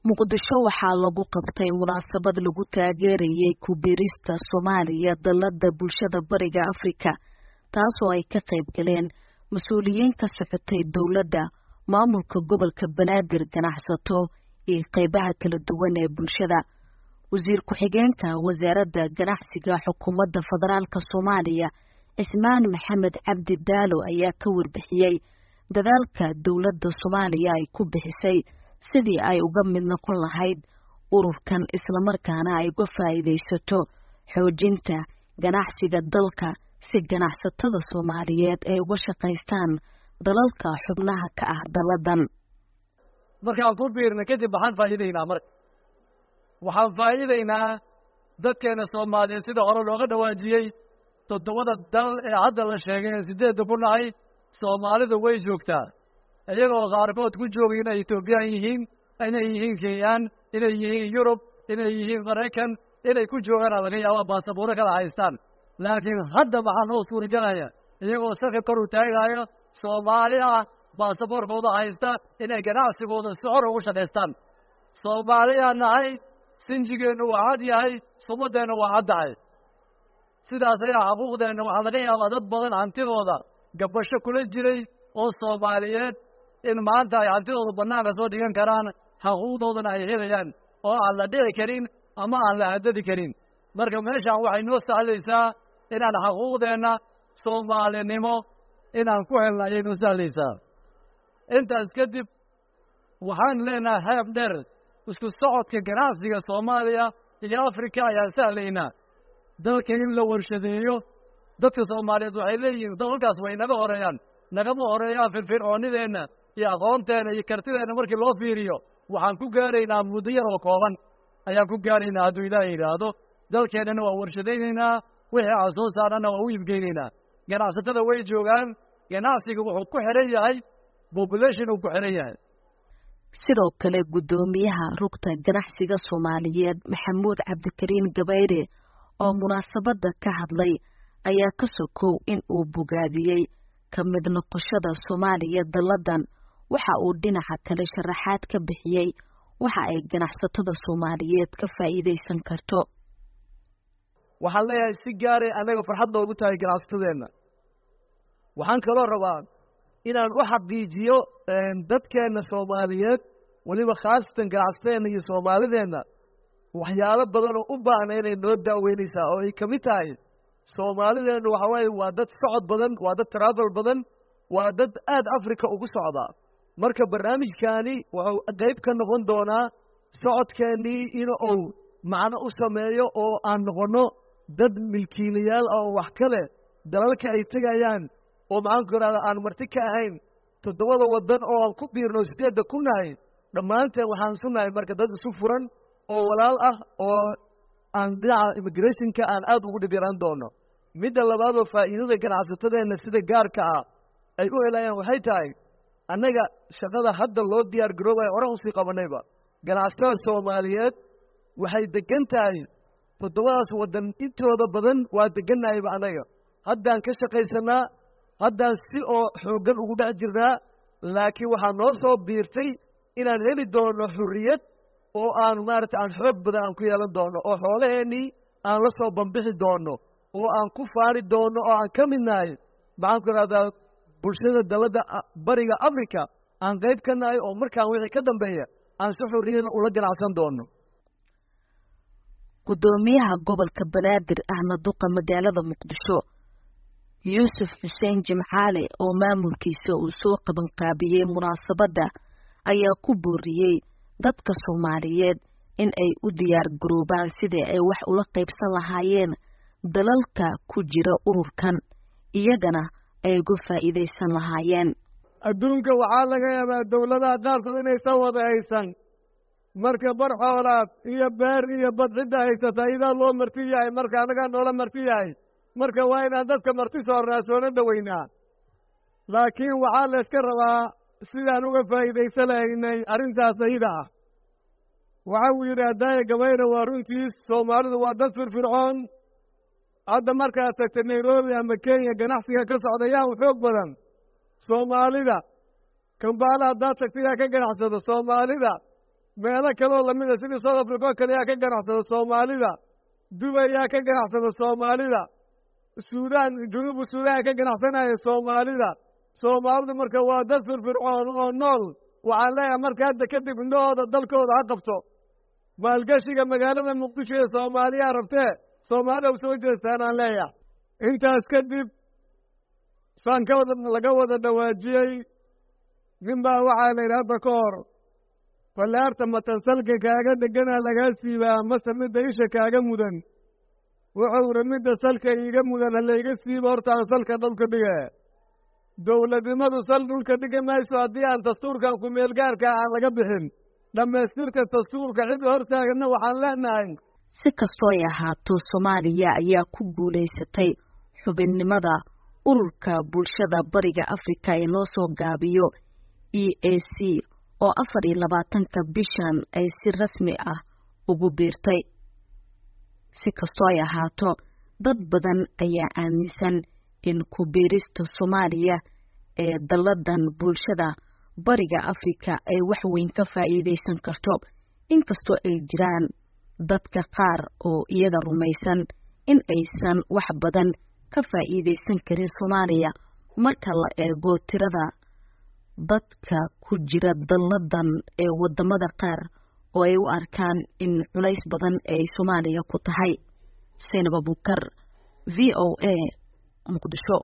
muqdisho waxaa lagu qabtay munaasabad lagu taageerayay ku biirista Soomaaliya dalada bulshada bariga Afrika taasoo ay ka qayb galeen mas'uuliyiin ka socotay dawladda maamulka gobolka Banaadir ganacsato iyo qaybaha kala duwan ee bulshada wasiir ku-xigeenka wasaaradda ganacsiga xukuumadda federaalka Soomaaliya Ismaan Maxamed Cabdi Daalo ayaa ka warbixiyay dadaalka dawladda Soomaaliya ay ku bixisay sidii ay uga mid noqon lahayd ururkan isla markaana ay uga faa'iideysato xoojinta ganacsiga dalka si ganacsatada Soomaaliyeed ay uga shaqeystaan dalalka xubnaha ka ah daladan markaan ku biirna kadib waxaan faa'iideynaa dadkeena Soomaaliyeed sida hore looga dhawaajiyay todobada dal ee hadda la sheegay 8 ku nahay Soomaalida way joogtaa iyagoo qaarkood ku joogay inay Itoobiya yihiin inay yihiin Kenya inay yihiin Europe inay yihiin Mareykan inay ku joogaan laga yaabo baasaboorka kala haystaan laakiin hadda waxaan u suuragelaya iyagoo safar kor u taagayo Soomaaliya baasaboorkooda haysta inay ganacsigooda socor ugu shaqeystaan Soomaaliya nahay sinjigeenu waa cad yahay sumadeenu waa caddahay sidaas ayaa xuquuqdeena waxaa laga yaabaa dad badan hantidooda gabasho kula jiray oo Soomaaliyeed in maanta ay hantidooda bannaanka soo dhigan karaan xuquuqdoodana ay helayaan oo aan la dhici karin ama aan la hadadi karin marka meeshaan waxay noo sahlaysaa inaan xuquuqdeena Soomaalinimo inaan ku helno ayay noo sahlaysaa intaas kadib waxaan leenahay hayb dheer isku socodka ganacsiga Soomaaliya iyo Afrika ayaa sahlaynaa dalka in la warshadeeyo dadka Soomaaliyeed waxay leeyihiin dalkaas way naga horeeyaan nagama horeeyaan firfircoonideena iyo aqoonteena iyo kartideena markii loo fiiriyo waxaan ku gaaraynaa muddo yar oo kooban ayaan ku gaaraynaa hadduu Ilaahay yiraahdo dalkeenana waa warshadaynaynaa wixii aan soo saarana waa u iibgeynaynaa ganacsatada way joogaan ganacsiga wuxuu ku xiran yahay population uu ku xiran yahay sidoo kale gudoomiyaha rugta ganacsiga Soomaaliyeed Maxamuud Cabdikariin Gabayre oo munaasabada ka hadlay ayaa ka sokow in uu bogaadiyay ka mid noqoshada Soomaaliya daladan waxa uu dhinaca kale sharaxaad ka bixiyay waxa ay ganacsatada Soomaaliyeed ka faa'iideysan karto waxaan leeyahay si gaar ah anaga farxad loogu tahay ganacsatadeena waxaan kaloo rabaa inaan u xaqiijiyo dadkeena Soomaaliyeed waliba khaasatan ganacsateena iyo Soomaalideena waxyaalo badan oo u baahan inay noo daaweynaysaa oo ay kamid tahay Soomaalideena waa dad socod badan waa dad travel badan waa dad aad Afrika ugu socda marka barnaamijkaani wuxuu qayb ka noqon doonaa socodkeeni inuu macna u sameeyo oo aan noqono dad milkiilayaal oo wax kale dalalka ay tagayaan oo maxaan ku raada aan marti ka ahayn todobada wadan oo aan ku biirno 8 ku nahay dhamaanteen waxaan sunahay marka dad isu furan oo walaal ah oo aan dhinaca immigration-ka aan aad ugu dhibiraan doono midda labaad oo faa'iidada ganacsatadeena sida gaarka ah ay u helayaan waxay tahay annaga shaqada hadda loo diyaar garoobay hore u sii qabanayba ganacsatada Soomaaliyeed waxay degan tahay todobadaas wadan intooda badan waa deganayba anaga haddaan ka shaqaysanaa haddaan si oo xoogan ugu dhex jirnaa laakiin waxaa noo soo biirtay inaan heli doono xurriyad oo aan aan xoog badan aan ku yeelan doono oo xoolaheenii aan la soo bambixi doono oo aan ku faani doono oo aan ka mid nahay maxaan ku rahdaa bulshada dalada bariga Afrika aan qayb ka nahay oo markaan wixii ka dambeeya aan si xurriyad ula ganacsan doono gudoomiyaha gobolka Banaadir ahna duqa magaalada Muqdisho Yuusuf Xuseen Jimcaale oo maamulkiisa uu soo qaban qaabiyay munaasabada ayaa ku booriyay dadka Soomaaliyeed in ay u diyaar garoobaan sidii ay wax ula qaybsan lahaayeen dalalka ku jira ururkan iyagana ay uga faa'iideysan lahaayeen adduunka waxaa laga yaabaa dawladaha qaarkood inaysan wada haysan marka bar xoolaad iyo beer iyo bad cidda haysata idaa loo marti yahay marka anagaa noola marti yahay marka waa inaan dadka marti soornaa soona dhaweynaa laakiin waxaa la iska rabaa sidaan uga faa'iidaysanaynay arrintaas ayada ah waxa uu yidhi haddaaya Gabayre waa runtiis Soomaalidu waa dad firfircoon hadda markaad tagtay Nairobi ama Kenya ganacsiga ka socda yaa u xoog badan Soomaalida Kampala haddaad tagtay yaa ka ganacsada Soomaalida meelo kaloo lamida sidii South Africa oo kale yaa ka ganacsada Soomaalida, Dubai yaa ka ganacsada Soomaalida, Suudaan, Junuubu Suudaan ka ganacsanaya Soomaalida. Soomaalidu marka waa dad firfircoon oo nool. Waxaan leeyahay marka hadda kadib indhahooda dalkooda ha qabto. maalgashiga magaalada Muqdisho ee Soomaaliya rabtee Soomaalida u soo jeestaan aan leeyahay. Intaas kadib saan ka laga wada dhawaajiyey ninbaa waxaa la yidhi hadda ka hor fallaarta matansalka kaaga dheganaa lagaa siibaa mase midda isha kaaga mudan. wuxuu yidhi midda salka iiga mudan ha layga siibo horta aan salka dhulka dhige. dowladnimadu sal dhulka dhigi mayso haddii aan dastuurkan ku-meelgaarka aan laga bixin. dhammaystirka dastuurka cid hortaagana waxaan leenahay. Si kastoo ay ahaato, Soomaaliya ayaa ku guulaysatay xubinnimada ururka bulshada bariga Afrika ee loo soo gaabiyo EAC oo 24 bishan ay si rasmi ah ugu biirtay. Si kastoo ay ahaato, dad badan ayaa aaminsan in ku biirista Soomaaliya ee daladan bulshada bariga Afrika ay wax weyn ka faa'iideysan karto, inkastoo ay jiraan dadka qaar oo iyada rumaysan in aysan wax badan ka faa'iideysan karin Soomaaliya marka la eego tirada dadka ku jira daladan ee wadamada qaar oo ay u arkaan in culays badan ay Soomaaliya ku tahay. Zainab Abuukar, VOA, Muqdisho.